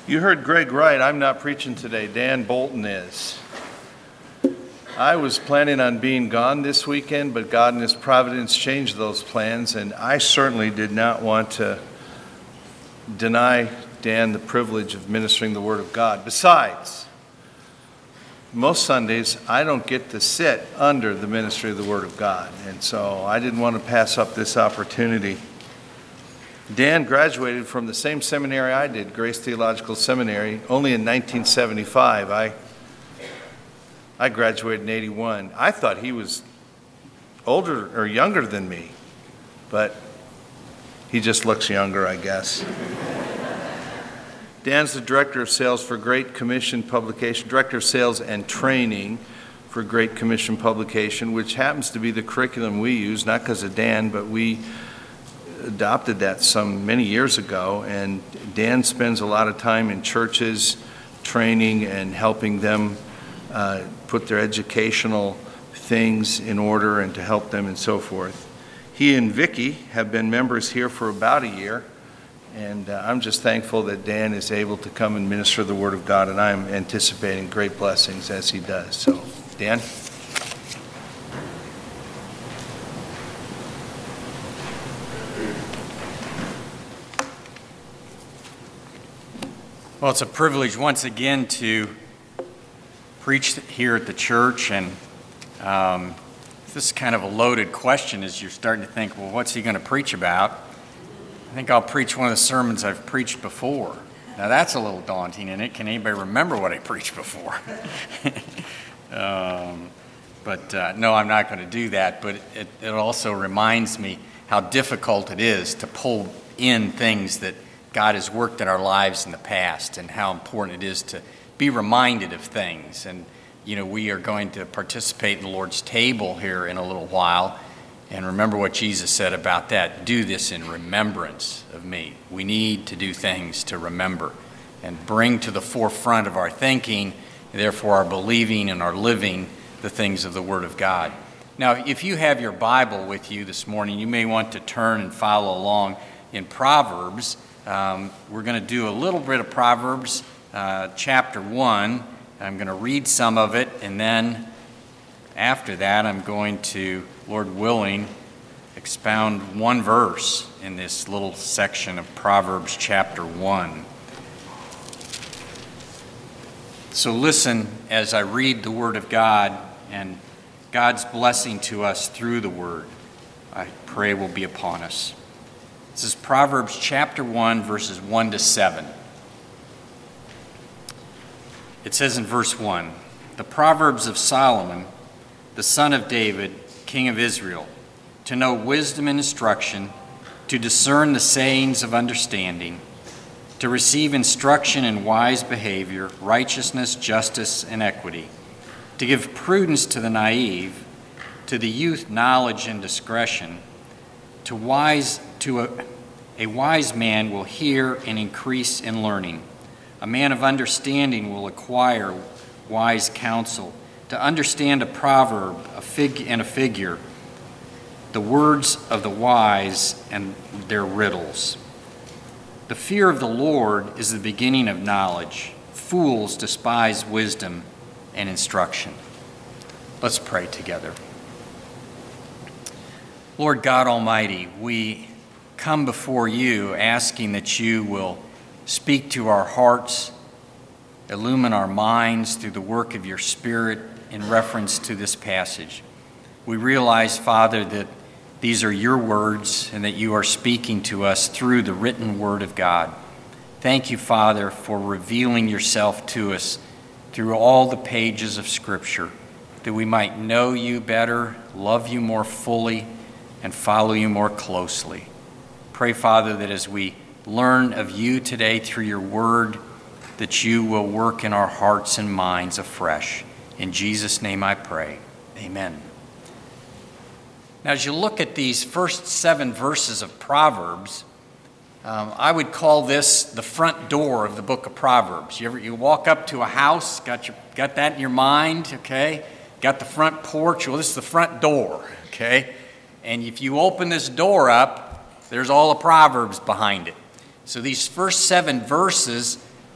You heard Greg right. I'm not preaching today. Dan Bolton is. I was planning on being gone this weekend, but God in His providence changed those plans, and I certainly did not want to deny Dan the privilege of ministering the Word of God. Besides, most Sundays I don't get to sit under the ministry of the Word of God, and so I didn't want to pass up this opportunity. Dan graduated from the same seminary I did, Grace Theological Seminary, only in 1975. I graduated in 81. I thought he was older or younger than me, but he just looks younger, I guess. Dan's the Director of Sales for Great Commission Publication, Director of Sales and Training for Great Commission Publication, which happens to be the curriculum we use, not because of Dan, but we adopted that many years ago, and Dan spends a lot of time in churches training and helping them put their educational things in order and to help them and so forth. He and Vicki have been members here for about a year, and I'm just thankful that Dan is able to come and minister the Word of God, and I'm anticipating great blessings as he does. So, Dan? Well, it's a privilege once again to preach here at the church, and this is kind of a loaded question as you're starting to think, well, what's he going to preach about? I think I'll preach one of the sermons I've preached before. Now that's a little daunting, and can anybody remember what I preached before? No, I'm not going to do that, but it also reminds me how difficult it is to pull in things that God has worked in our lives in the past, and how important it is to be reminded of things. And, we are going to participate in the Lord's table here in a little while. And remember what Jesus said about that. Do this in remembrance of me. We need to do things to remember and bring to the forefront of our thinking, and therefore our believing and our living, the things of the Word of God. Now, if you have your Bible with you this morning, you may want to turn and follow along in Proverbs. We're going to do a little bit of Proverbs, chapter 1. I'm going to read some of it, and then after that I'm going to, Lord willing, expound one verse in this little section of Proverbs chapter 1. So listen as I read the Word of God, and God's blessing to us through the Word, I pray, will be upon us. This is Proverbs chapter 1, verses 1 to 7. It says in verse 1, "The Proverbs of Solomon, the son of David, king of Israel, to know wisdom and instruction, to discern the sayings of understanding, to receive instruction in wise behavior, righteousness, justice, and equity, to give prudence to the naive, to the youth knowledge and discretion, a wise man will hear and increase in learning. A man of understanding will acquire wise counsel. To understand a proverb, a figure, the words of the wise and their riddles. The fear of the Lord is the beginning of knowledge. Fools despise wisdom and instruction." Let's pray together. Lord God Almighty, we come before you asking that you will speak to our hearts, illumine our minds through the work of your Spirit in reference to this passage. We realize, Father, that these are your words and that you are speaking to us through the written Word of God. Thank you, Father, for revealing yourself to us through all the pages of Scripture, that we might know you better, love you more fully, and follow you more closely. Pray, Father, that as we learn of you today through your word, that you will work in our hearts and minds afresh. In Jesus' name I pray. Amen. Now, as you look at these first 7 verses of Proverbs, I would call this the front door of the book of Proverbs. You walk up to a house, got that in your mind, okay? Got the front porch. Well, this is the front door, okay? And if you open this door up, there's all the Proverbs behind it. So these first 7 verses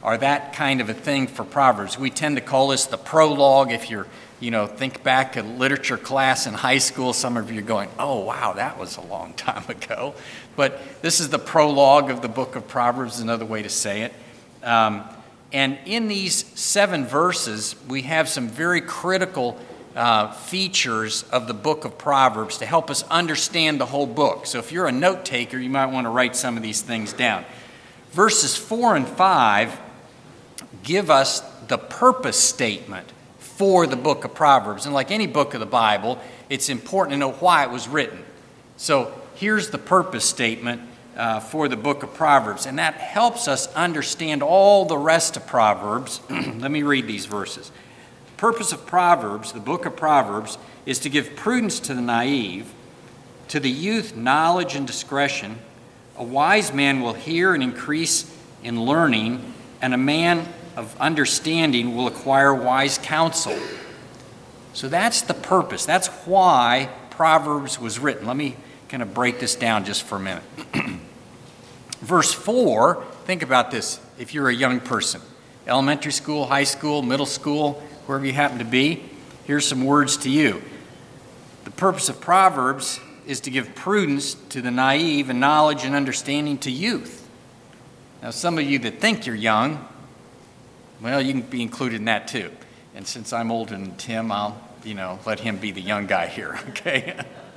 are that kind of a thing for Proverbs. We tend to call this the prologue. If you're, think back to literature class in high school, some of you are going, oh, wow, that was a long time ago. But this is the prologue of the book of Proverbs, another way to say it. And in these 7 verses, we have some very critical features of the book of Proverbs to help us understand the whole book. So if you're a note taker, you might want to write some of these things down. Verses 4 and 5 give us the purpose statement for the book of Proverbs. And like any book of the Bible, it's important to know why it was written. So here's the purpose statement for the book of Proverbs, and that helps us understand all the rest of Proverbs. Let me read these verses. The purpose of Proverbs, the book of Proverbs, is to give prudence to the naive, to the youth knowledge and discretion. A wise man will hear and increase in learning, and a man of understanding will acquire wise counsel. So that's the purpose. That's why Proverbs was written. Let me kind of break this down just for a minute. Verse 4, think about this if you're a young person. Elementary school, high school, middle school, wherever you happen to be, here's some words to you. The purpose of Proverbs is to give prudence to the naive and knowledge and understanding to youth. Now, some of you that think you're young, well, you can be included in that too. And since I'm older than Tim, I'll, let him be the young guy here, okay?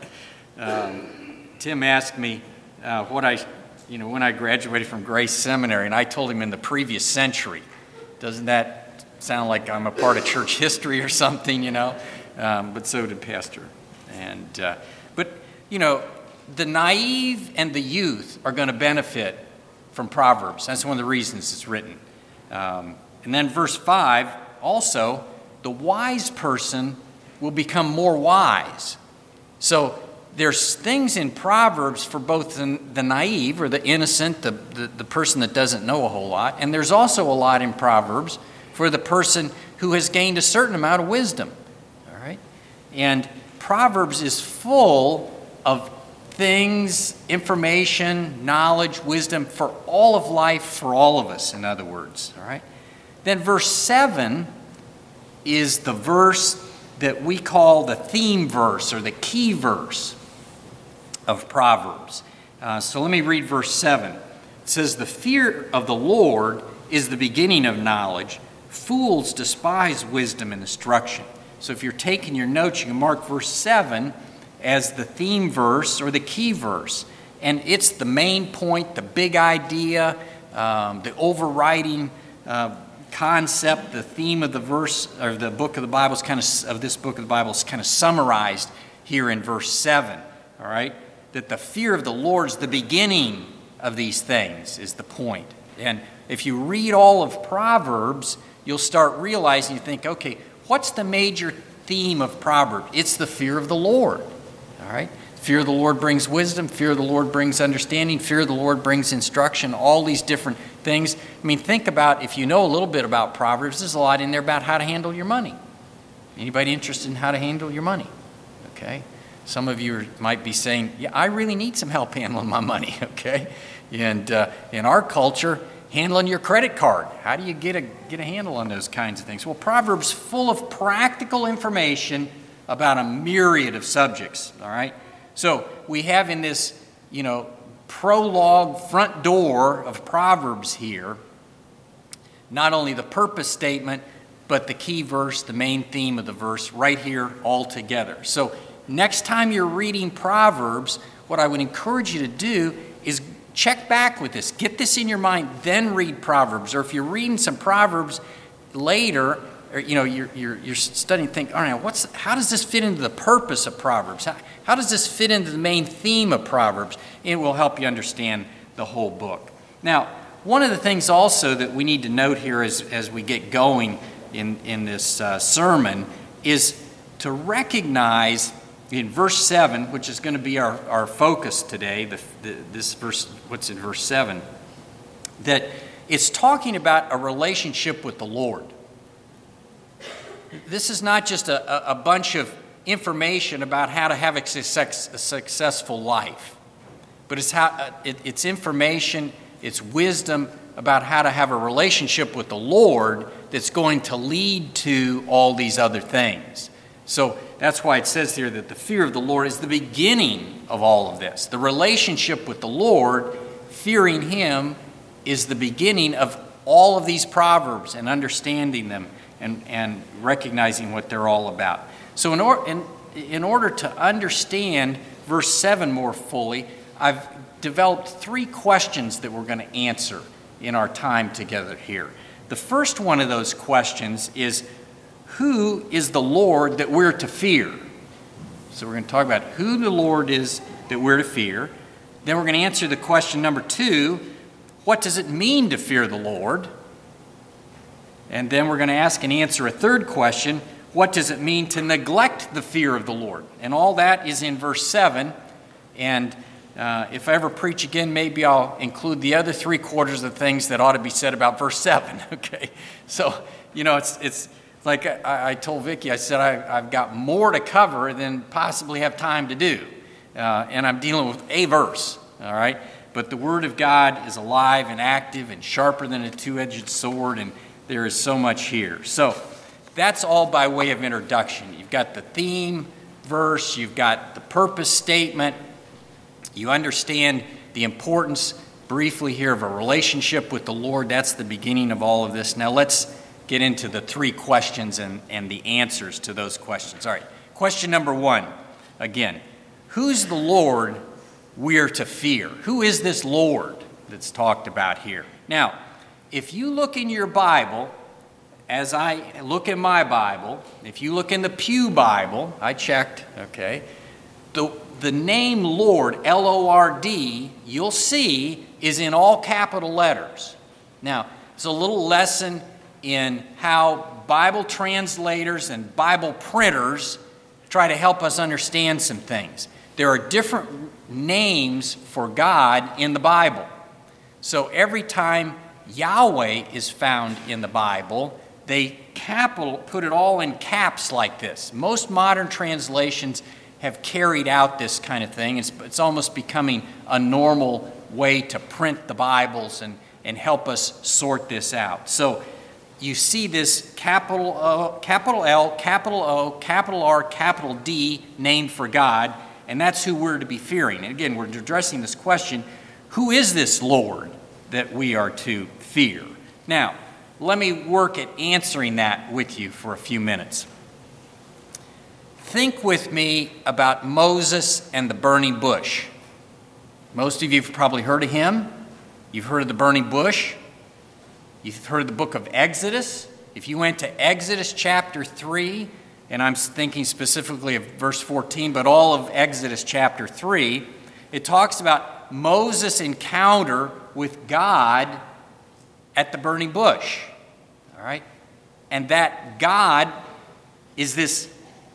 Tim asked me when I graduated from Grace Seminary, and I told him in the previous century. Doesn't that sound like I'm a part of church history or something, But so did Pastor. But the naive and the youth are going to benefit from Proverbs. That's one of the reasons it's written. And then verse 5, also, the wise person will become more wise. So there's things in Proverbs for both the naive or the innocent, the person that doesn't know a whole lot, and there's also a lot in Proverbs for the person who has gained a certain amount of wisdom. All right? And Proverbs is full of things, information, knowledge, wisdom for all of life, for all of us, in other words. All right? Then verse 7 is the verse that we call the theme verse or the key verse of Proverbs. So let me read verse 7. It says, "The fear of the Lord is the beginning of knowledge. Fools despise wisdom and instruction." So if you're taking your notes, you can mark verse 7 as the theme verse or the key verse. And it's the main point, the big idea, the overriding concept, the theme of the verse or the book of the Bible of this book of the Bible is kind of summarized here in verse 7. All right, that the fear of the Lord is the beginning of these things is the point. And if you read all of Proverbs, you'll start realizing, you think, okay, what's the major theme of Proverbs? It's the fear of the Lord. All right, fear of the Lord brings wisdom. Fear of the Lord brings understanding. Fear of the Lord brings instruction. All these different things. I mean, think about, if you know a little bit about Proverbs, there's a lot in there about how to handle your money. Anybody interested in how to handle your money? Okay. Some of you might be saying, yeah, I really need some help handling my money, okay? And in our culture, handling your credit card. How do you get a handle on those kinds of things? Well, Proverbs full of practical information about a myriad of subjects, all right? So we have in this, prologue front door of Proverbs here, not only the purpose statement, but the key verse, the main theme of the verse right here all together. So next time you're reading Proverbs, what I would encourage you to do is check back with this. Get this in your mind, then read Proverbs. Or if you're reading some Proverbs later, or you're studying, think, all right, how does this fit into the purpose of Proverbs? How does this fit into the main theme of Proverbs? It will help you understand the whole book. Now, one of the things also that we need to note here as we get going in this sermon is to recognize in verse 7, which is going to be our focus today, this verse, what's in verse 7, that it's talking about a relationship with the Lord. This is not just a bunch of information about how to have a successful life, but it's information, it's wisdom about how to have a relationship with the Lord that's going to lead to all these other things. So that's why it says here that the fear of the Lord is the beginning of all of this. The relationship with the Lord, fearing Him, is the beginning of all of these proverbs and understanding them and recognizing what they're all about. So in order to understand verse 7 more fully, I've developed 3 questions that we're going to answer in our time together here. The first one of those questions is, who is the Lord that we're to fear? So we're going to talk about who the Lord is that we're to fear. Then we're going to answer the question number 2, what does it mean to fear the Lord? And then we're going to ask and answer a third question, what does it mean to neglect the fear of the Lord? And all that is in verse 7. And if I ever preach again, maybe I'll include the other 3/4 of the things that ought to be said about verse 7. Okay, so it's like I told Vicki, I said I've got more to cover than possibly have time to do, and I'm dealing with a verse. All right, but the Word of God is alive and active and sharper than a 2-edged sword, and there is so much here. So that's all by way of introduction. You've got the theme verse, you've got the purpose statement. You understand the importance briefly here of a relationship with the Lord. That's the beginning of all of this. Now let's get into the 3 questions and the answers to those questions. All right, question number 1, again, who's the Lord we're to fear? Who is this Lord that's talked about here? Now, if you look in your Bible, as I look in my Bible, if you look in the Pew Bible, I checked, okay, the name Lord, L-O-R-D, you'll see is in all capital letters. Now, it's a little lesson in how Bible translators and Bible printers try to help us understand some things. There are different names for God in the Bible. So every time Yahweh is found in the Bible, they put it all in caps like this. Most modern translations have carried out this kind of thing. It's almost becoming a normal way to print the Bibles and help us sort this out. So you see this capital L, capital O, capital R, capital D named for God, and that's who we're to be fearing. And again, we're addressing this question, who is this Lord that we are to fear? Now, let me work at answering that with you for a few minutes. Think with me about Moses and the burning bush. Most of you have probably heard of him. You've heard of the burning bush. You've heard of the book of Exodus. If you went to Exodus chapter 3, and I'm thinking specifically of verse 14, but all of Exodus chapter 3, it talks about Moses' encounter with God at the burning bush. All right? And that God is this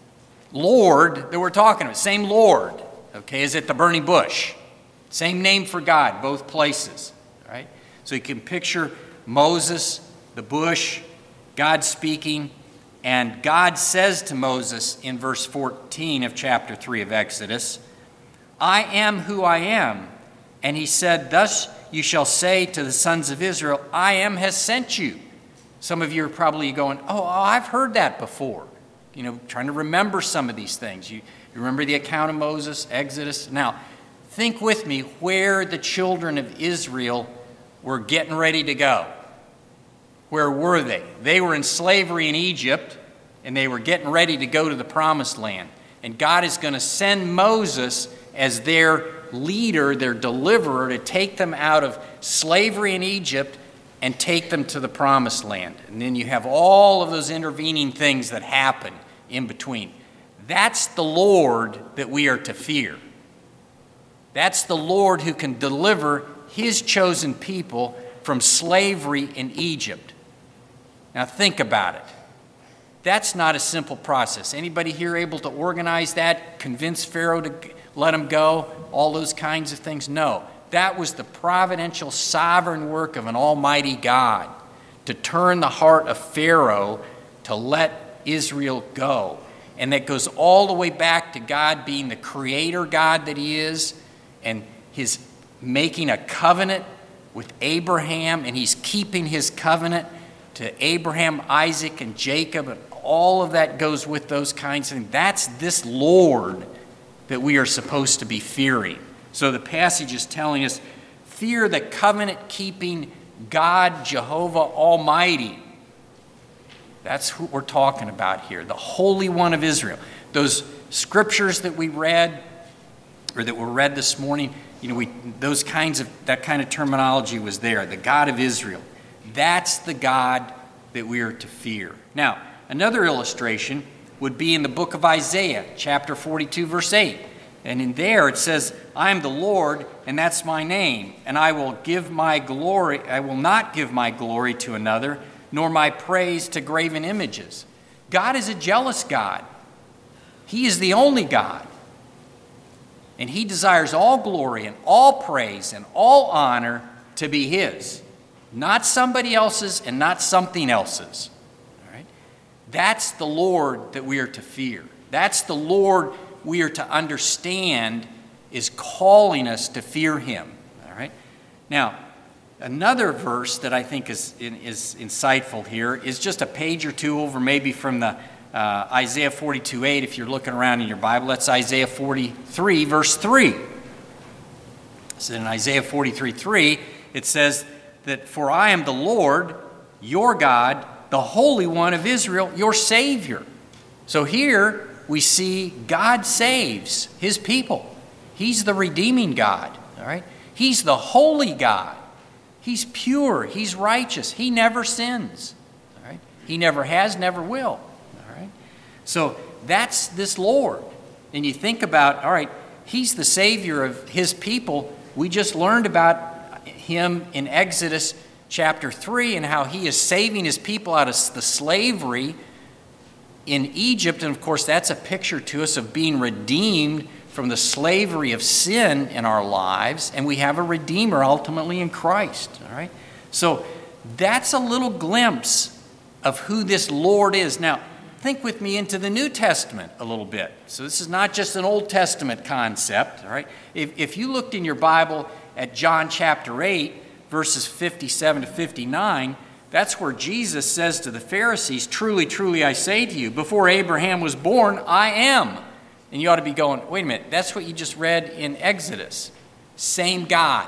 Lord that we're talking about, same Lord, okay, is at the burning bush. Same name for God, both places, right? So you can picture Moses, the bush, God speaking, and God says to Moses in verse 14 of chapter 3 of Exodus, I am who I am. And he said, thus you shall say to the sons of Israel, I am has sent you. Some of you are probably going, oh, I've heard that before. Trying to remember some of these things. You remember the account of Moses, Exodus? Now, think with me where the children of Israel were getting ready to go. Where were they? They were in slavery in Egypt, and they were getting ready to go to the Promised Land. And God is going to send Moses as their leader, their deliverer, to take them out of slavery in Egypt and take them to the Promised Land. And then you have all of those intervening things that happen in between. That's the Lord that we are to fear. That's the Lord who can deliver his chosen people from slavery in Egypt. Now think about it. That's not a simple process. Anybody here able to organize that, convince Pharaoh to let him go, all those kinds of things? No. That was the providential, sovereign work of an almighty God to turn the heart of Pharaoh to let Israel go. And that goes all the way back to God being the creator God that he is, and his making a covenant with Abraham, and he's keeping his covenant to Abraham, Isaac, and Jacob, and all of that goes with those kinds of things. That's this Lord that we are supposed to be fearing. So the passage is telling us, fear the covenant-keeping God, Jehovah Almighty. That's who we're talking about here, the Holy One of Israel. Those scriptures that we read, or that were read this morning, that kind of terminology was there. The God of Israel. That's the God that we are to fear. Now, another illustration would be in the book of Isaiah, chapter 42, verse 8. And in there it says, I am the Lord, and that's my name, and I will not give my glory to another, nor my praise to graven images. God is a jealous God. He is the only God. And he desires all glory and all praise and all honor to be his, not somebody else's and not something else's. All right? That's the Lord that we are to fear. That's the Lord we are to understand is calling us to fear him. All right? Now, another verse that I think is insightful here is just a page or two over, maybe from the Isaiah 42:8. If you're looking around in your Bible, that's Isaiah 43, verse 3. So in Isaiah 43:3, it says that, for I am the Lord, your God, the Holy One of Israel, your Savior. So here we see God saves his people. He's the redeeming God. All right? He's the holy God. He's pure. He's righteous. He never sins. All right? He never has, never will. All right? So that's this Lord. And you think about, all right, he's the Savior of his people. We just learned about him in Exodus chapter 3 and how he is saving his people out of the slavery in Egypt. And of course, that's a picture to us of being redeemed from the slavery of sin in our lives, and we have a Redeemer ultimately in Christ. All right? So that's a little glimpse of who this Lord is. Now, think with me into the New Testament a little bit. So this is not just an Old Testament concept. All right? If you looked in your Bible at John chapter 8, verses 57 to 59, that's where Jesus says to the Pharisees, truly, truly, I say to you, before Abraham was born, I am. And you ought to be going, wait a minute, that's what you just read in Exodus. Same God.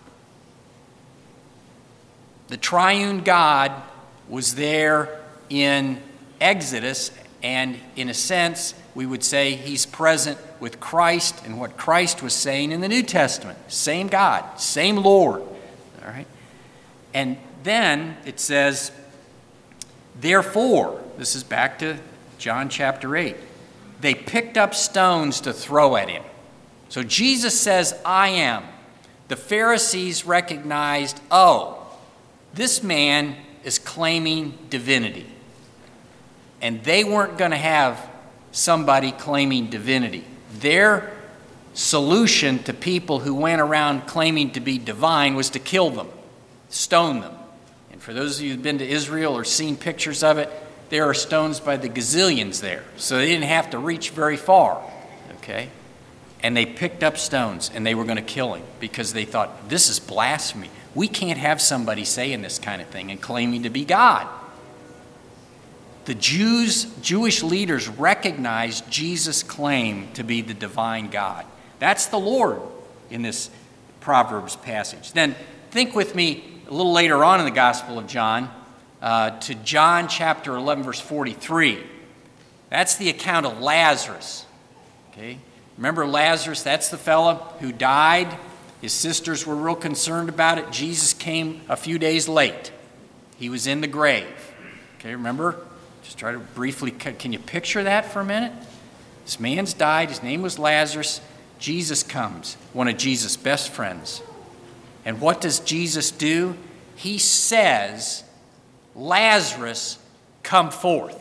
The triune God was there in Exodus, and in a sense, we would say he's present with Christ and what Christ was saying in the New Testament. Same God, same Lord. All right? And then it says, therefore, this is back to John chapter 8. They picked up stones to throw at him. So Jesus says, I am. The Pharisees recognized, oh, this man is claiming divinity. And they weren't going to have somebody claiming divinity. Their solution to people who went around claiming to be divine was to kill them, stone them. And for those of you who've been to Israel or seen pictures of it, there are stones by the gazillions there. So they didn't have to reach very far. Okay? And they picked up stones and they were going to kill him because they thought, this is blasphemy. We can't have somebody saying this kind of thing and claiming to be God. The Jewish leaders recognized Jesus' claim to be the divine God. That's the Lord in this Proverbs passage. Then think with me a little later on in the Gospel of John, to John chapter 11, verse 43. That's the account of Lazarus. Okay? Remember Lazarus? That's the fellow who died. His sisters were real concerned about it. Jesus came a few days late. He was in the grave. Okay, remember? Just try to briefly, can you picture that for a minute? This man's died. His name was Lazarus. Jesus comes, one of Jesus' best friends. And what does Jesus do? He says, Lazarus, come forth.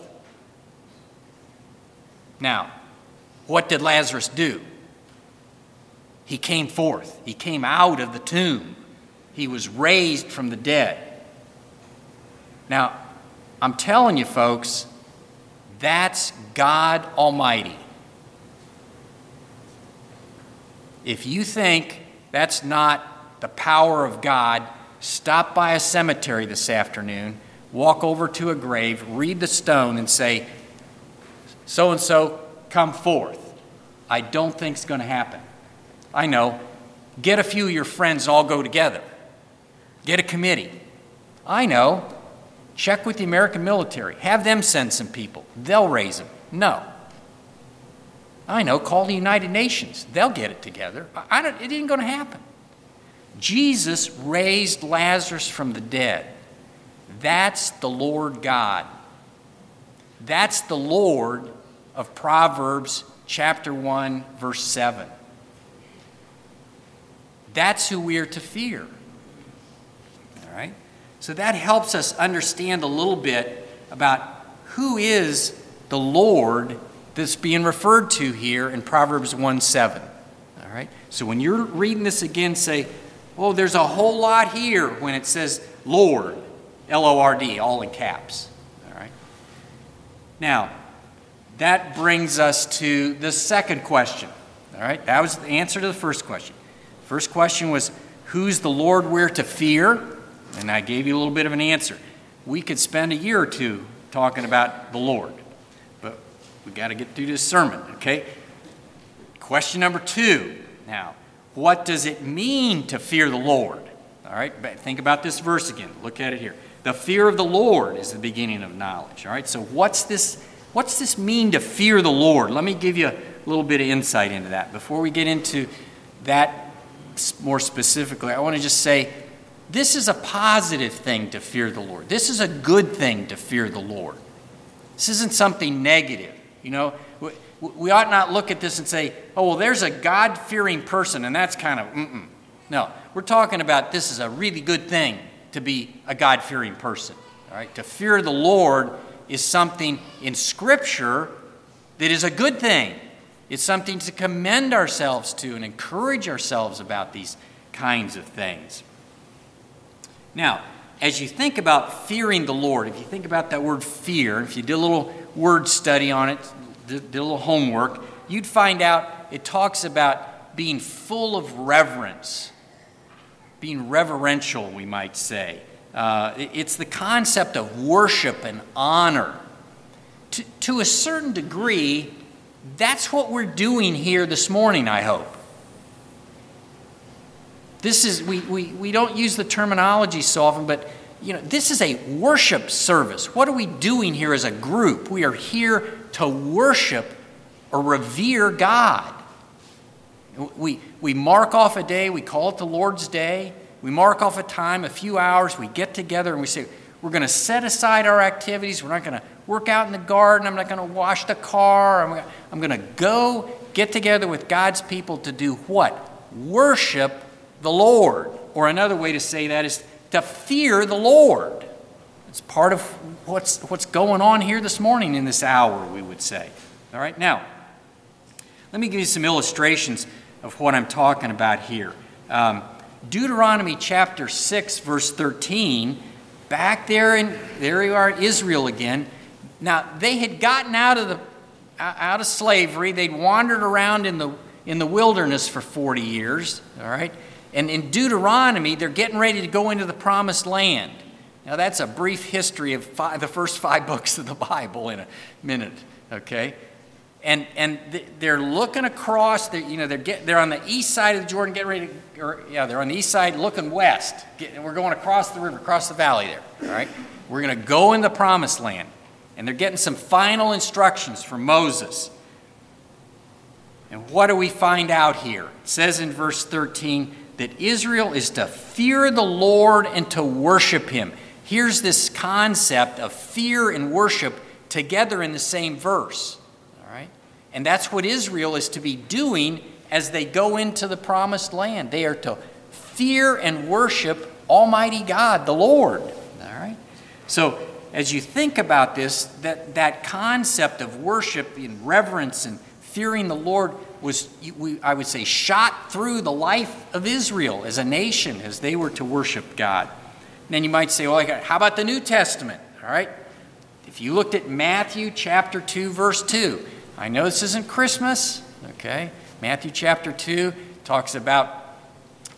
Now, what did Lazarus do? He came forth. He came out of the tomb. He was raised from the dead. Now, I'm telling you, folks, that's God Almighty. If you think that's not the power of God stop by a cemetery this afternoon, walk over to a grave, read the stone, and say, so-and-so, come forth. I don't think it's going to happen. I know. Get a few of your friends and all go together. Get a committee. I know. Check with the American military. Have them send some people. They'll raise them. No. I know. Call the United Nations. They'll get it together. It ain't going to happen. Jesus raised Lazarus from the dead. That's the Lord God. That's the Lord of Proverbs chapter 1, verse 7. That's who we are to fear. All right? So that helps us understand a little bit about who is the Lord that's being referred to here in Proverbs 1:7. All right? So when you're reading this again, say, oh, there's a whole lot here when it says Lord, L-O-R-D, all in caps. All right? Now, that brings us to the second question. All right? That was the answer to the first question. First question was, who's the Lord we're to fear? And I gave you a little bit of an answer. We could spend a year or two talking about the Lord, but we got to get through this sermon, okay? Question number 2. Now, what does it mean to fear the Lord? All right, think about this verse again. Look at it here. The fear of the Lord is the beginning of knowledge. All right, so what's this mean to fear the Lord? Let me give you a little bit of insight into that. Before we get into that more specifically, I want to just say this is a positive thing to fear the Lord. This is a good thing to fear the Lord. This isn't something negative. You know, we ought not look at this and say, oh, well, there's a God-fearing person, and that's kind of, No, we're talking about this is a really good thing to be a God-fearing person. All right, to fear the Lord is something in Scripture that is a good thing. It's something to commend ourselves to and encourage ourselves about these kinds of things. Now, as you think about fearing the Lord, if you think about that word fear, if you did a little word study on it, did a little homework, you'd find out it talks about being full of reverence, being reverential, we might say. It's the concept of worship and honor. To a certain degree, that's what we're doing here this morning, I hope. This is, we don't use the terminology so often, but this is a worship service. What are we doing here as a group? We are here to worship or revere God. We mark off a day, we call it the Lord's Day. We mark off a time, a few hours, we get together and we say, we're going to set aside our activities. We're not going to work out in the garden. I'm not going to wash the car. I'm going to go get together with God's people to do what? Worship the Lord. Or another way to say that is to fear the Lord. It's part of what's going on here this morning in this hour, we would say. All right, now, let me give you some illustrations of what I'm talking about here. Deuteronomy chapter 6, verse 13, back there you are, Israel again. Now, they had gotten out of slavery. They'd wandered around in the wilderness for 40 years, all right? And in Deuteronomy, they're getting ready to go into the promised land. Now, that's a brief history of the first 5 books of the Bible in a minute, okay? And they're looking across. They're on the east side of the Jordan, getting ready they're on the east side looking west. We're going across the river, across the valley there, all right? We're going to go in the promised land. And they're getting some final instructions from Moses. And what do we find out here? It says in verse 13, that Israel is to fear the Lord and to worship Him. Here's this concept of fear and worship together in the same verse. All right? And that's what Israel is to be doing as they go into the promised land. They are to fear and worship Almighty God, the Lord. All right? So as you think about this, that concept of worship and reverence and fearing the Lord was, I would say, shot through the life of Israel as a nation as they were to worship God. And then you might say, well, how about the New Testament? All right. If you looked at Matthew chapter 2, verse 2, I know this isn't Christmas, okay? Matthew chapter 2 talks about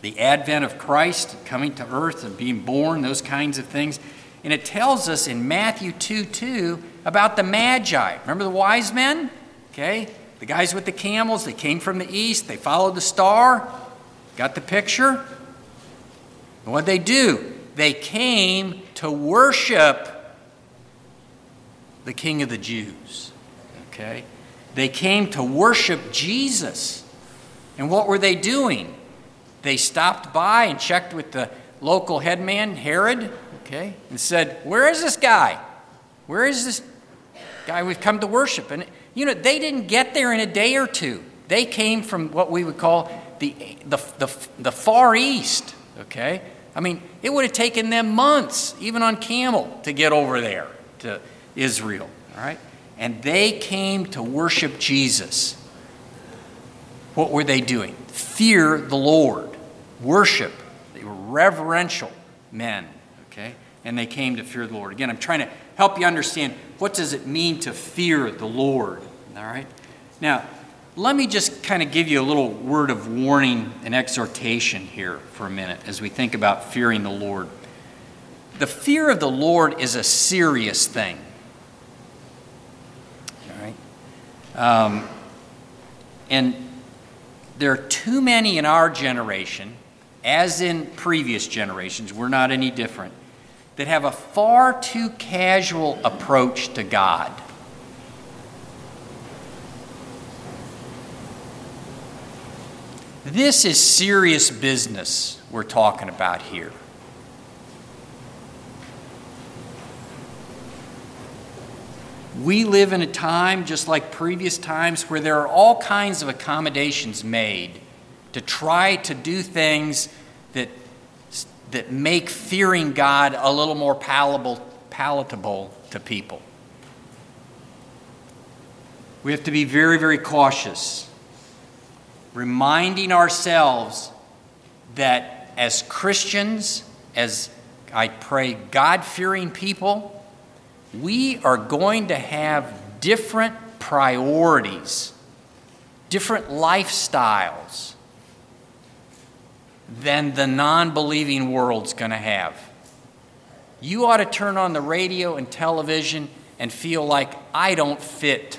the advent of Christ, coming to earth and being born, those kinds of things. And it tells us in Matthew 2:2 about the Magi. Remember the wise men? Okay, the guys with the camels, they came from the east, they followed the star. Got the picture? And what'd they do? They came to worship the King of the Jews. Okay? They came to worship Jesus. And what were they doing? They stopped by and checked with the local headman, Herod, okay, and said, "Where is this guy? Where is this guy we've come to worship?" And they didn't get there in a day or two. They came from what we would call the Far East, okay? I mean, it would have taken them months, even on camel, to get over there to Israel, all right? And they came to worship Jesus. What were they doing? Fear the Lord. Worship. They were reverential men, okay? And they came to fear the Lord. Again, I'm trying to help you understand, what does it mean to fear the Lord, all right? Now, let me just kind of give you a little word of warning and exhortation here for a minute as we think about fearing the Lord. The fear of the Lord is a serious thing. All right? And there are too many in our generation, as in previous generations, we're not any different, that have a far too casual approach to God. This is serious business we're talking about here. We live in a time, just like previous times, where there are all kinds of accommodations made to try to do things that make fearing God a little more palatable to people. We have to be very, very cautious, reminding ourselves that as Christians, as I pray God-fearing people, we are going to have different priorities, different lifestyles than the non-believing world's going to have. You ought to turn on the radio and television and feel like, I don't fit.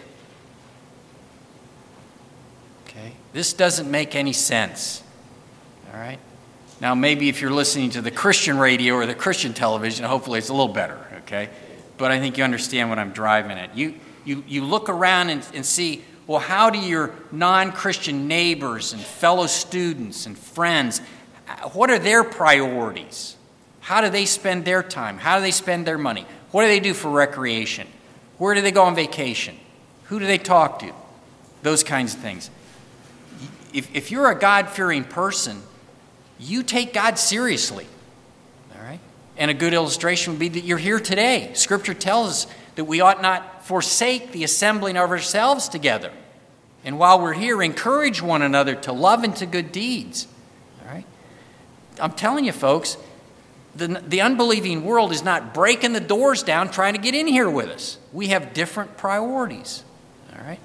Okay? This doesn't make any sense. All right? Now, maybe if you're listening to the Christian radio or the Christian television, hopefully it's a little better, okay? But I think you understand what I'm driving at. You look around and see, well, how do your non-Christian neighbors and fellow students and friends, what are their priorities? How do they spend their time? How do they spend their money? What do they do for recreation? Where do they go on vacation? Who do they talk to? Those kinds of things. If you're a God-fearing person, you take God seriously. All right? And a good illustration would be that you're here today. Scripture tells us that we ought not forsake the assembling of ourselves together. And while we're here, encourage one another to love and to good deeds. All right? I'm telling you, folks, the unbelieving world is not breaking the doors down trying to get in here with us. We have different priorities. All right?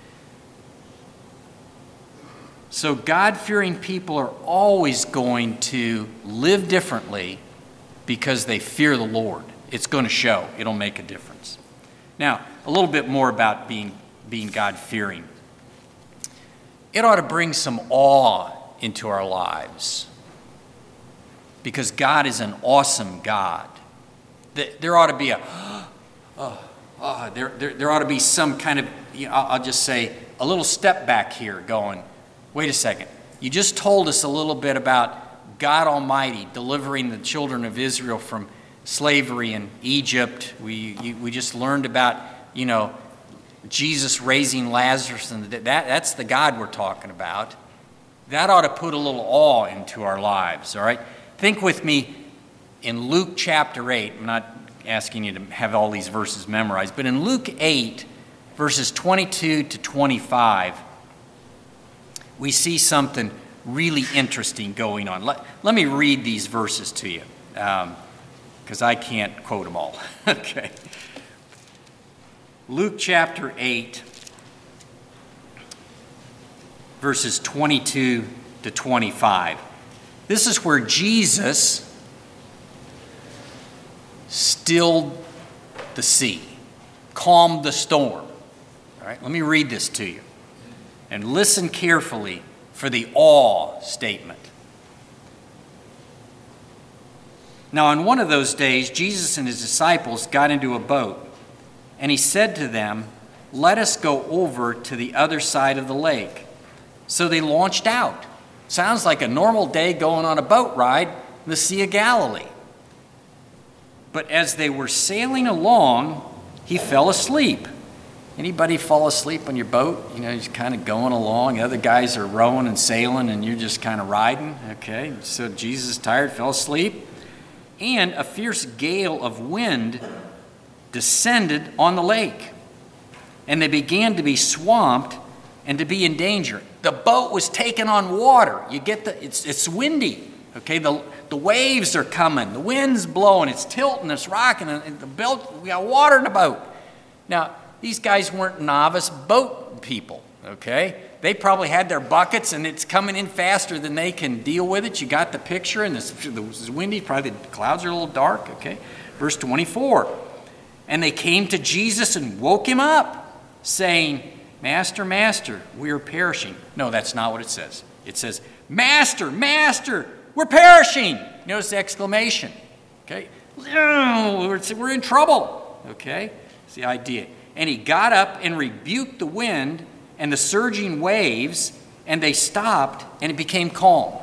So God-fearing people are always going to live differently because they fear the Lord. It's going to show. It'll make a difference. Now, a little bit more about being God-fearing. It ought to bring some awe into our lives because God is an awesome God. There ought to be there ought to be some kind of, I'll just say, a little step back here going, wait a second. You just told us a little bit about God Almighty delivering the children of Israel from slavery in Egypt. We just learned about, Jesus raising Lazarus, and that's the God we're talking about. That ought to put a little awe into our lives, all right? Think with me in Luke chapter 8. I'm not asking you to have all these verses memorized, but in Luke 8, verses 22 to 25, we see something really interesting going on. Let me read these verses to you, because I can't quote them all. Okay. Luke chapter 8, verses 22 to 25. This is where Jesus stilled the sea, calmed the storm. All right, let me read this to you. And listen carefully for the awe statement. Now, on one of those days, Jesus and his disciples got into a boat, and he said to them, "Let us go over to the other side of the lake." So they launched out. Sounds like a normal day going on a boat ride in the Sea of Galilee. But as they were sailing along, he fell asleep. Anybody fall asleep on your boat? You know, you're kind of going along. The other guys are rowing and sailing, and you're just kind of riding. Okay, so Jesus is tired, fell asleep. And a fierce gale of wind descended on the lake. And they began to be swamped and to be in danger. The boat was taking on water. You get it's windy. Okay, the waves are coming, the wind's blowing, it's tilting, it's rocking, and we got water in the boat. Now, these guys weren't novice boat people, okay? They probably had their buckets, and it's coming in faster than they can deal with it. You got the picture, and this is windy, probably the clouds are a little dark, okay? Verse 24, and they came to Jesus and woke him up, saying, "Master, Master, we are perishing." No, that's not what it says. It says, "Master, Master, we're perishing." Notice the exclamation. Okay? We're in trouble. Okay? That's the idea. And he got up and rebuked the wind and the surging waves, and they stopped, and it became calm.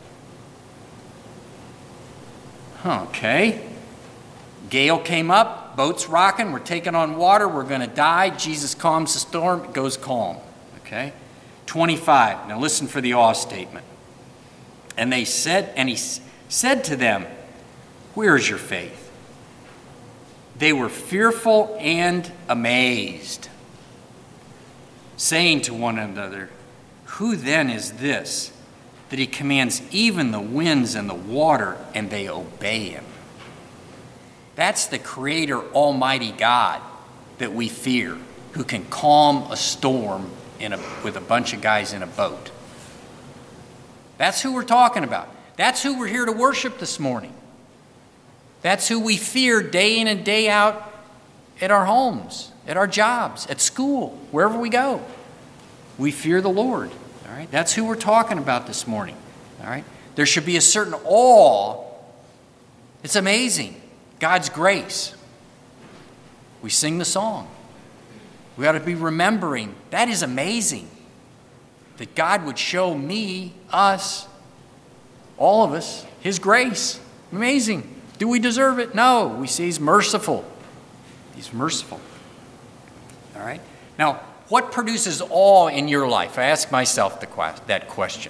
Okay. Gale came up, boat's rocking, we're taking on water, we're going to die. Jesus calms the storm, it goes calm. Okay? 25. Now listen for the awe statement. And he said to them, "Where is your faith?" They were fearful and amazed, saying to one another, "Who then is this, that he commands even the winds and the water, and they obey him?" That's the Creator, Almighty God that we fear, who can calm a storm with a bunch of guys in a boat. That's who we're talking about. That's who we're here to worship this morning. That's who we fear day in and day out at our homes, at our jobs, at school, wherever we go. We fear the Lord. All right? That's who we're talking about this morning. All right? There should be a certain awe. It's amazing. God's grace. We sing the song. We ought to be remembering that is amazing. That God would show me, us, all of us, his grace. Amazing. Do we deserve it? No. We see he's merciful. He's merciful. All right? Now, what produces awe in your life? I ask myself that question.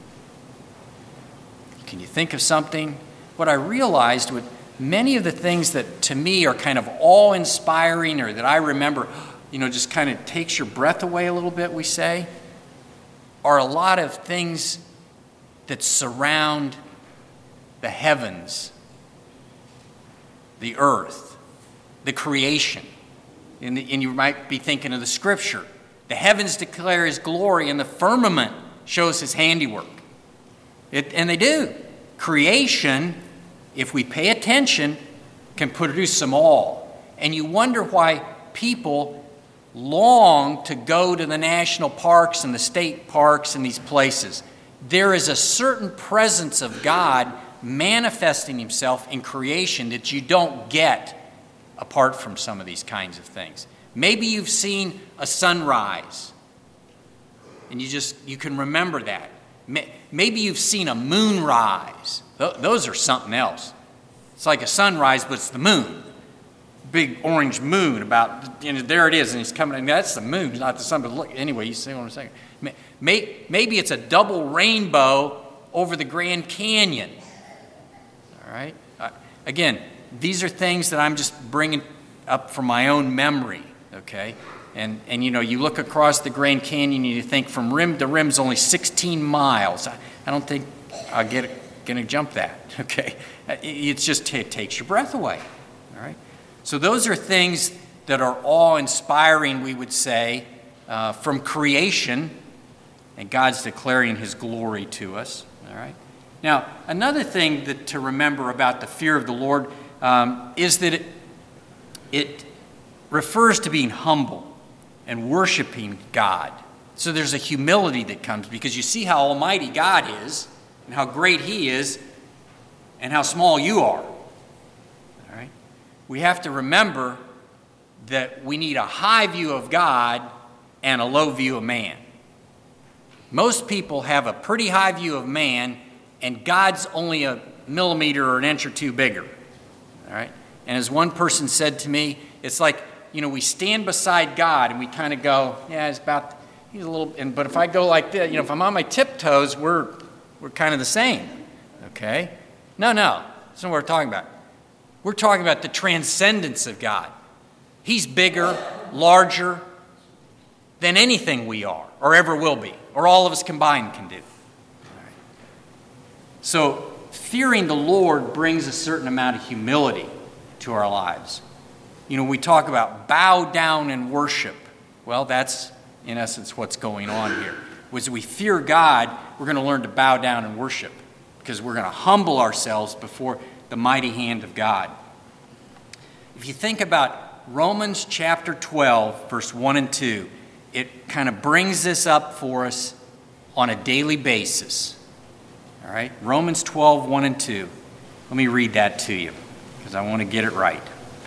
Can you think of something? What I realized with many of the things that to me are kind of awe-inspiring, or that I remember, just kind of takes your breath away a little bit, we say, are a lot of things that surround the heavens, the earth, the creation. And you might be thinking of the scripture. The heavens declare his glory, and the firmament shows his handiwork. And they do. Creation, if we pay attention, can produce some awe. And you wonder why people long to go to the national parks and the state parks and these places. There is a certain presence of God manifesting himself in creation that you don't get apart from some of these kinds of things. Maybe you've seen a sunrise and you can remember that. Maybe you've seen a moonrise. Those are something else. It's like a sunrise, but it's the moon. Big orange moon there it is, and he's coming. That's the moon, not the sun. But look, anyway, you see what I'm saying? Maybe it's a double rainbow over the Grand Canyon. All right? Again, these are things that I'm just bringing up from my own memory, okay? And you look across the Grand Canyon and you think from rim to rim's only 16 miles. I don't think I'll going to jump that, okay? It takes your breath away, all right? So those are things that are awe-inspiring, we would say, from creation, and God's declaring his glory to us, all right? Now, another thing to remember about the fear of the Lord is that it refers to being humble and worshiping God. So there's a humility that comes because you see how almighty God is and how great He is and how small you are. All right? We have to remember that we need a high view of God and a low view of man. Most people have a pretty high view of man, and God's only a millimeter or an inch or two bigger. All right? And as one person said to me, it's like, we stand beside God and we kind of go, yeah, he's a little, but if I go like this, if I'm on my tiptoes, we're kind of the same. Okay? No, that's not what we're talking about. We're talking about the transcendence of God. He's bigger, larger than anything we are or ever will be, or all of us combined can do. All right. So fearing the Lord brings a certain amount of humility to our lives. We talk about bow down and worship. Well, that's in essence what's going on here. As we fear God, we're going to learn to bow down and worship because we're going to humble ourselves before the mighty hand of God. If you think about Romans chapter 12, verse 1 and 2, it kind of brings this up for us on a daily basis. All right? Romans 12, 1 and 2. Let me read that to you because I want to get it right.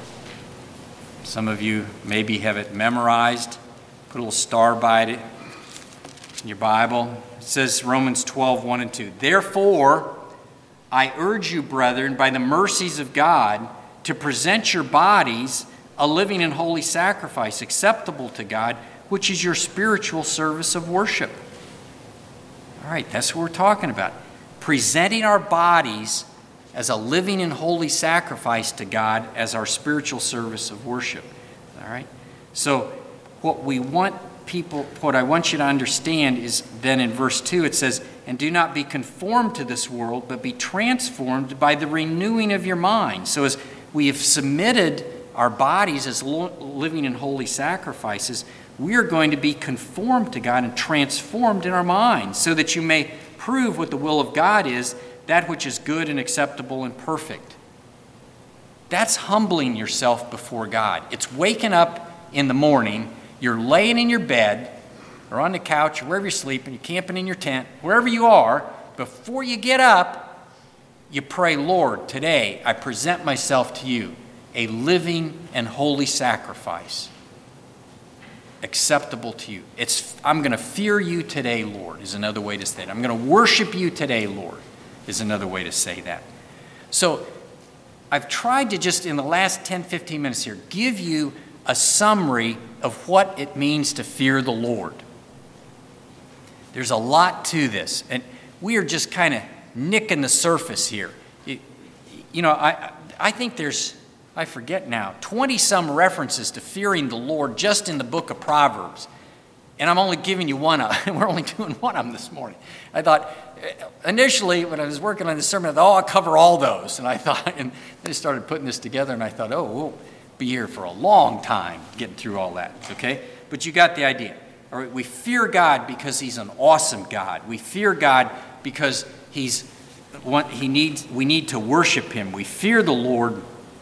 Some of you maybe have it memorized. Put a little star by it in your Bible. It says Romans 12, 1 and 2. Therefore, I urge you, brethren, by the mercies of God, to present your bodies a living and holy sacrifice, acceptable to God, which is your spiritual service of worship. All right, that's what we're talking about. Presenting our bodies as a living and holy sacrifice to God as our spiritual service of worship. All right? So what I want you to understand is then in verse 2 it says, and do not be conformed to this world, but be transformed by the renewing of your mind. So as we have submitted our bodies as living and holy sacrifices, we are going to be conformed to God and transformed in our minds so that you may prove what the will of God is, that which is good and acceptable and perfect. That's humbling yourself before God. It's waking up in the morning, you're laying in your bed or on the couch or wherever you're sleeping, you're camping in your tent, wherever you are, before you get up, you pray, Lord, today I present myself to you, a living and holy sacrifice, acceptable to you. I'm going to fear you today, Lord, is another way to say it. I'm going to worship you today, Lord, is another way to say that. So I've tried to just in the last 10, 15 minutes here give you a summary of what it means to fear the Lord. There's a lot to this, and we are just kind of nicking the surface here. I think there's, I forget now, 20-some references to fearing the Lord just in the book of Proverbs. And I'm only giving you one of them. We're only doing one of them this morning. I thought, initially, when I was working on this sermon, I thought, I'll cover all those. And then I started putting this together, and I thought, we'll be here for a long time getting through all that, okay? But you got the idea. All right, we fear God because He's an awesome God. We fear God because we need to worship Him. We fear the Lord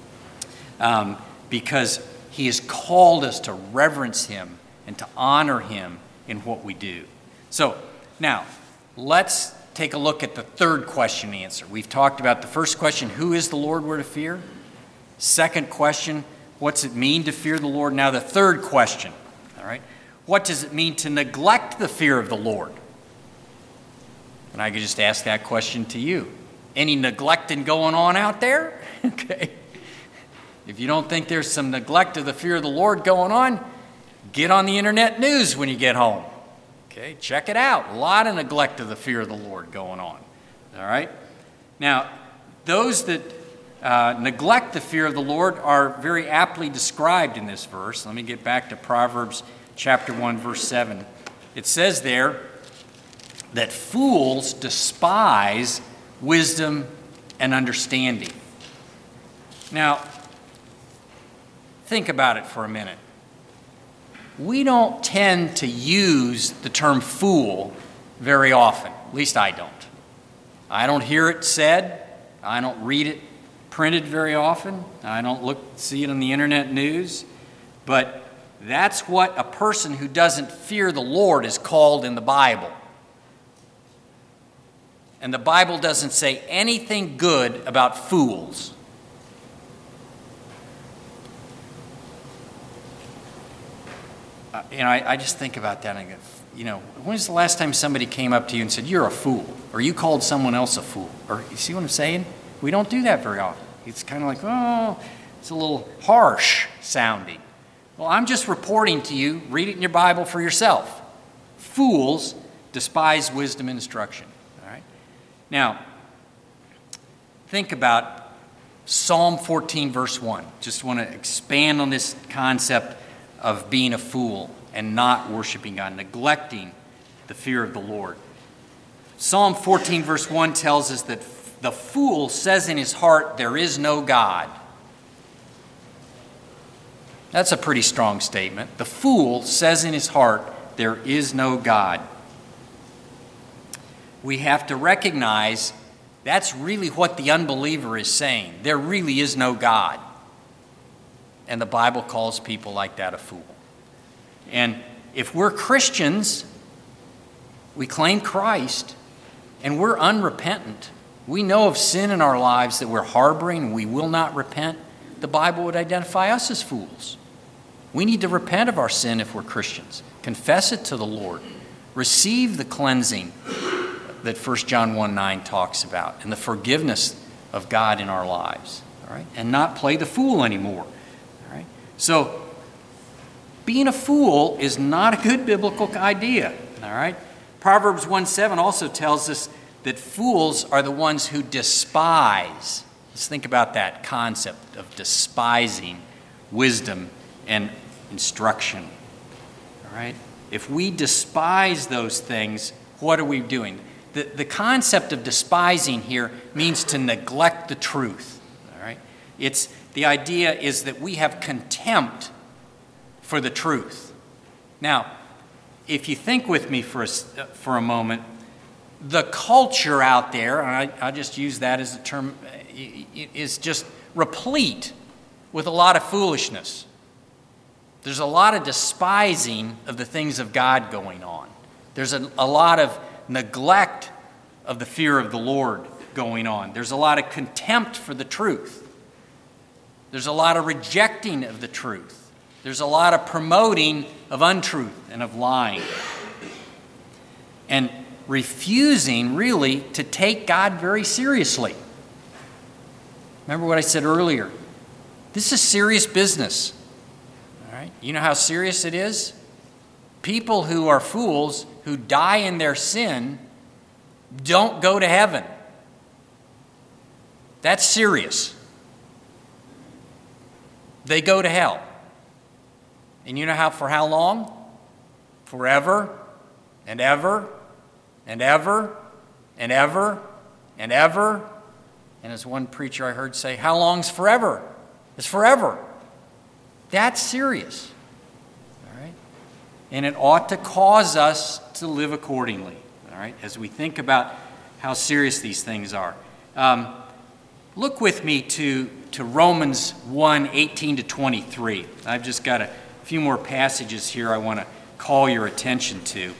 because He has called us to reverence Him and to honor Him in what we do. So now, let's take a look at the third question and answer. We've talked about the first question, who is the Lord we're to fear? Second question, what's it mean to fear the Lord? Now the third question, all right, what does it mean to neglect the fear of the Lord? And I could just ask that question to you. Any neglecting going on out there? Okay. If you don't think there's some neglect of the fear of the Lord going on, get on the internet news when you get home. Okay, check it out. A lot of neglect of the fear of the Lord going on. All right? Now, those that neglect the fear of the Lord are very aptly described in this verse. Let me get back to Proverbs chapter 1, verse 7. It says there that fools despise wisdom and understanding. Now, think about it for a minute. We don't tend to use the term fool very often. At least I don't. I don't hear it said. I don't read it printed very often. I don't see it on the internet news. But that's what a person who doesn't fear the Lord is called in the Bible. And the Bible doesn't say anything good about fools. I just think about that and I go, when's the last time somebody came up to you and said, "You're a fool," or you called someone else a fool? Or you see what I'm saying? We don't do that very often. It's kind of like, oh, it's a little harsh sounding. Well, I'm just reporting to you. Read it in your Bible for yourself. Fools despise wisdom and instruction. All right. Now, think about Psalm 14, verse 1. Just want to expand on this concept of being a fool and not worshiping God, neglecting the fear of the Lord. Psalm 14, verse 1 tells us that the fool says in his heart, "There is no God." That's a pretty strong statement. The fool says in his heart, "There is no God." We have to recognize that's really what the unbeliever is saying. There really is no God. And the Bible calls people like that a fool. And if we're Christians, we claim Christ, and we're unrepentant, we know of sin in our lives that we're harboring and we will not repent, the Bible would identify us as fools. We need to repent of our sin if we're Christians. Confess it to the Lord. Receive the cleansing that 1 John 1:9 talks about and the forgiveness of God in our lives. All right? And not play the fool anymore. All right? So, being a fool is not a good biblical idea. All right? Proverbs 1:7 also tells us that fools are the ones who despise. Let's think about that concept of despising wisdom and instruction. All right? If we despise those things, what are we doing? The concept of despising here means to neglect the truth. All right? The idea is that we have contempt for the truth. Now, if you think with me for a moment, the culture out there, and I just use that as a term, is just replete with a lot of foolishness. There's a lot of despising of the things of God going on. There's a lot of neglect of the fear of the Lord going on. There's a lot of contempt for the truth. There's a lot of rejecting of the truth. There's a lot of promoting of untruth and of lying. And refusing, really, to take God very seriously. Remember what I said earlier. This is serious business. All right? You know how serious it is? People who are fools, who die in their sin, don't go to heaven. That's serious. They go to hell. And you know for how long? Forever and ever and ever and ever and ever. And as one preacher I heard say, how long's forever? It's forever. That's serious. All right? And it ought to cause us to live accordingly. All right? As we think about how serious these things are. Look with me to Romans 1:18-23. I've just got a few more passages here I want to call your attention to.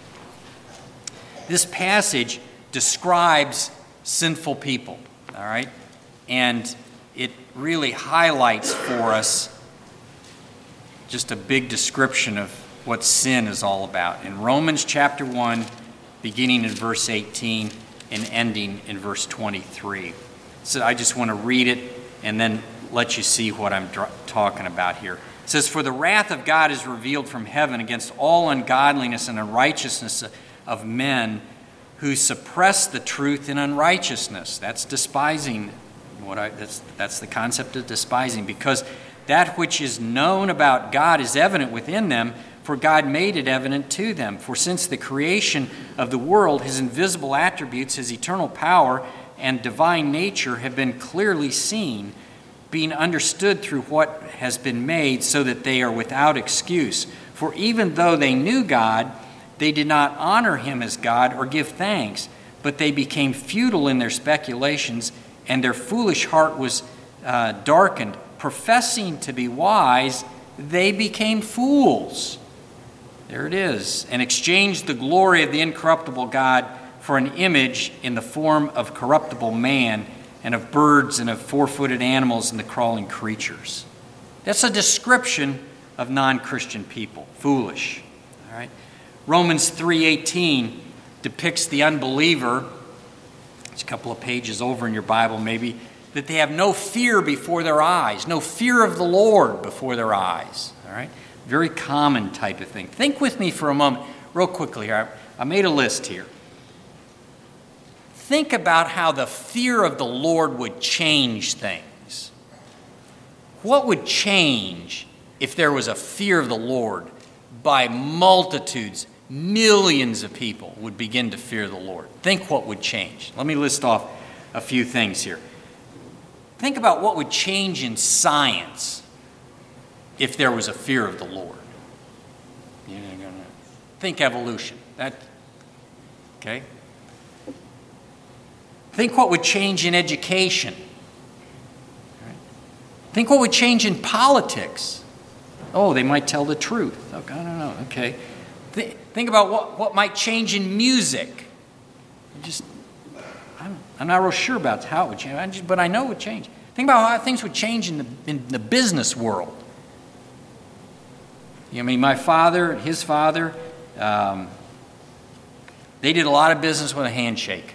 This passage describes sinful people, all right? And it really highlights for us just a big description of what sin is all about. In Romans chapter 1, beginning in verse 18 and ending in verse 23. So I just want to read it and then let you see what I'm talking about here. It says, "For the wrath of God is revealed from heaven against all ungodliness and unrighteousness of men who suppress the truth in unrighteousness." That's despising. That's the concept of despising. "Because that which is known about God is evident within them, for God made it evident to them. For since the creation of the world, his invisible attributes, his eternal power, and divine nature have been clearly seen, being understood through what has been made, so that they are without excuse. For even though they knew God, they did not honor him as God or give thanks, but they became futile in their speculations, and their foolish heart was darkened. Professing to be wise, they became fools. There it is. And exchanged the glory of the incorruptible God for an image in the form of corruptible man and of birds and of four-footed animals and the crawling creatures. That's a description of non-Christian people. Foolish. All right. Romans 3:18 depicts the unbeliever. It's a couple of pages over in your Bible maybe. That they have no fear before their eyes, no fear of the Lord before their eyes. All right? Very common type of thing. Think with me for a moment, real quickly here. I made a list here. Think about how the fear of the Lord would change things. What would change if there was a fear of the Lord by multitudes, millions of people would begin to fear the Lord? Think what would change. Let me list off a few things here. Think about what would change in science if there was a fear of the Lord. Think evolution. Okay? Think what would change in education. Think what would change in politics. Oh, they might tell the truth. Okay, I don't know. Okay. Think about what might change in music. I'm not real sure about how it would change, but I know it would change. Think about how things would change in the business world. I mean, my father and his father, they did a lot of business with a handshake.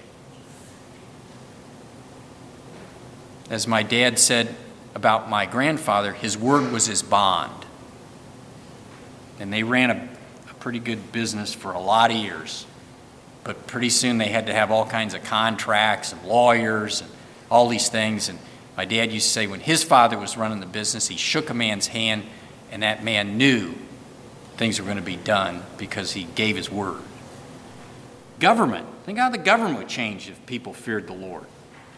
As my dad said about my grandfather, his word was his bond. And they ran a pretty good business for a lot of years. But pretty soon they had to have all kinds of contracts and lawyers and all these things. And my dad used to say when his father was running the business, he shook a man's hand and that man knew things were going to be done because he gave his word. Government. Think how the government would change if people feared the Lord.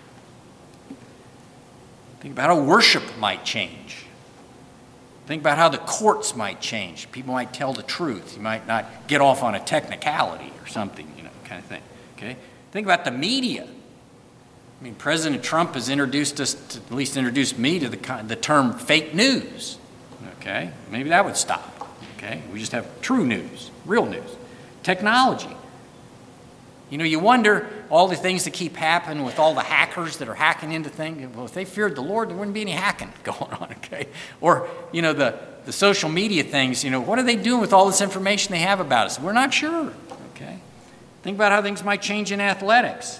Think about how worship might change. Think about how the courts might change. People might tell the truth. You might not get off on a technicality or something, kind of thing. Okay? Think about the media. I mean, President Trump has introduced us, at least introduced me to the term fake news. Okay? Maybe that would stop. Okay? We just have true news, real news. Technology. You wonder all the things that keep happening with all the hackers that are hacking into things. Well, if they feared the Lord, there wouldn't be any hacking going on, okay? Or, the social media things, what are they doing with all this information they have about us? We're not sure, okay? Think about how things might change in athletics.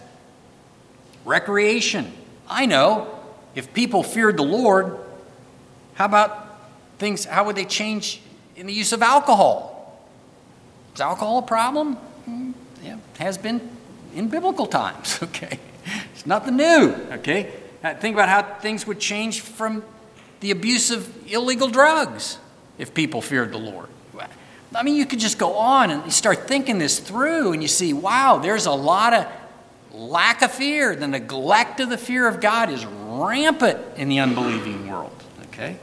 Recreation. I know, if people feared the Lord, how would they change in the use of alcohol? Is alcohol a problem? Yeah, it has been in biblical times, okay? It's nothing new, okay? Think about how things would change from the abuse of illegal drugs if people feared the Lord. I mean, you could just go on and start thinking this through and you see, wow, there's a lot of lack of fear. The neglect of the fear of God is rampant in the unbelieving world, okay?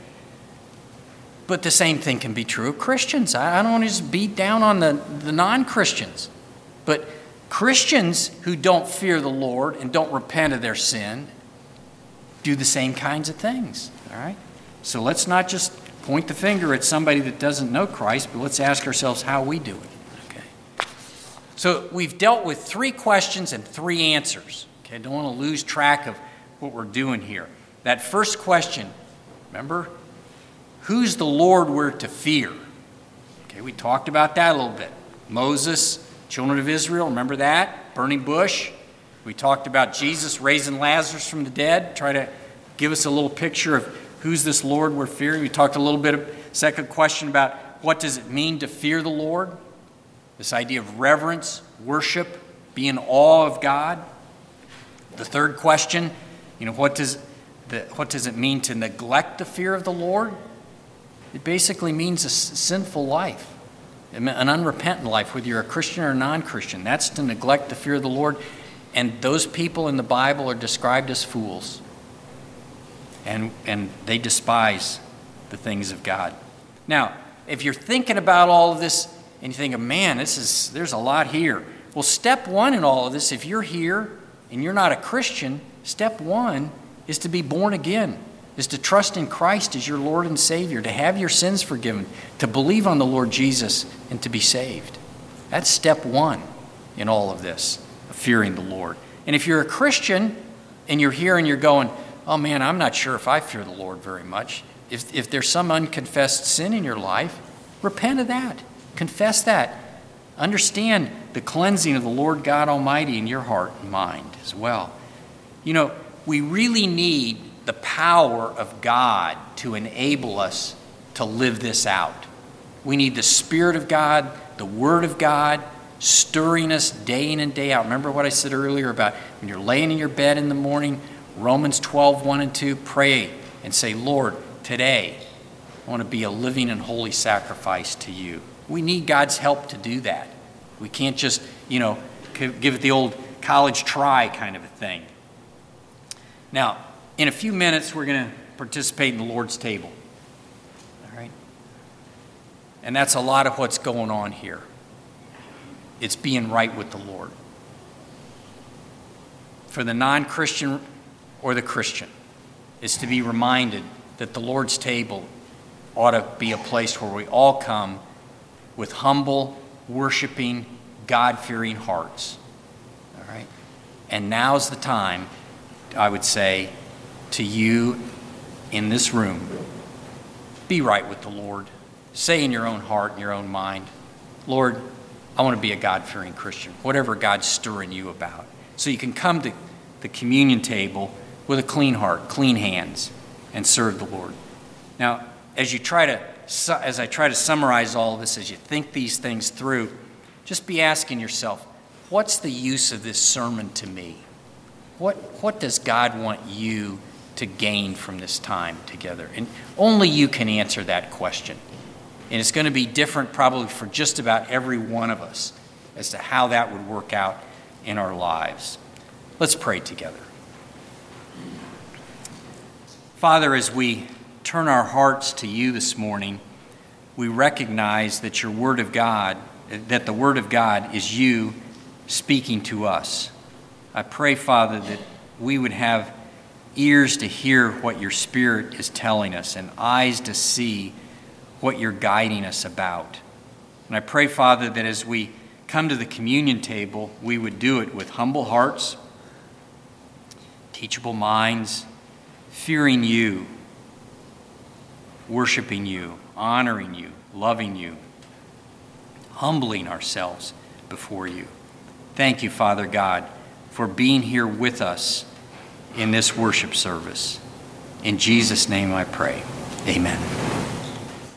But the same thing can be true of Christians. I don't want to just beat down on the non-Christians. But Christians who don't fear the Lord and don't repent of their sin do the same kinds of things, all right? So let's not just point the finger at somebody that doesn't know Christ, but let's ask ourselves how we do it, okay? So we've dealt with 3 questions and 3 answers, okay? I don't want to lose track of what we're doing here. That first question, remember, who's the Lord we're to fear? Okay, we talked about that a little bit. Moses, children of Israel, remember that? Burning bush. We talked about Jesus raising Lazarus from the dead. Try to give us a little picture of who's this Lord we're fearing. We talked a little bit of second question about what does it mean to fear the Lord? This idea of reverence, worship, be in awe of God. The third question, what does it mean to neglect the fear of the Lord? It basically means a sinful life. An unrepentant life, whether you're a Christian or a non-Christian. That's to neglect the fear of the Lord. And those people in the Bible are described as fools. And they despise the things of God. Now, if you're thinking about all of this and you think, man, there's a lot here. Well, step one in all of this, if you're here and you're not a Christian, step one is to be born again, is to trust in Christ as your Lord and Savior, to have your sins forgiven, to believe on the Lord Jesus, and to be saved. That's step one in all of this, of fearing the Lord. And if you're a Christian and you're here and you're going, oh man, I'm not sure if I fear the Lord very much. If there's some unconfessed sin in your life, repent of that. Confess that. Understand the cleansing of the Lord God Almighty in your heart and mind as well. You know, we really need the power of God to enable us to live this out. We need the Spirit of God, the Word of God, stirring us day in and day out. Remember what I said earlier about when you're laying in your bed in the morning, Romans 12, 1 and 2, pray and say, Lord, today I want to be a living and holy sacrifice to you. We need God's help to do that. We can't just, give it the old college try kind of a thing. Now, in a few minutes, we're going to participate in the Lord's table. All right? And that's a lot of what's going on here. It's being right with the Lord. For the non-Christian or the Christian, is to be reminded that the Lord's table ought to be a place where we all come with humble, worshiping, God-fearing hearts. All right? And now's the time, I would say, to you in this room, be right with the Lord. Say in your own heart and your own mind, Lord, I want to be a God-fearing Christian, whatever God's stirring you about. So you can come to the communion table with a clean heart, clean hands, and serve the Lord. Now, as I try to summarize all of this, as you think these things through, just be asking yourself, what's the use of this sermon to me? What does God want you to gain from this time together? And only you can answer that question. And it's going to be different probably for just about every one of us as to how that would work out in our lives. Let's pray together. Father, as we turn our hearts to you this morning, we recognize that the Word of God is you speaking to us. I pray, Father, that we would have ears to hear what your Spirit is telling us and eyes to see what you're guiding us about. And I pray, Father, that as we come to the communion table, we would do it with humble hearts, teachable minds, fearing you, worshiping you, honoring you, loving you, humbling ourselves before you. Thank you, Father God, for being here with us in this worship service. In Jesus' name I pray. Amen.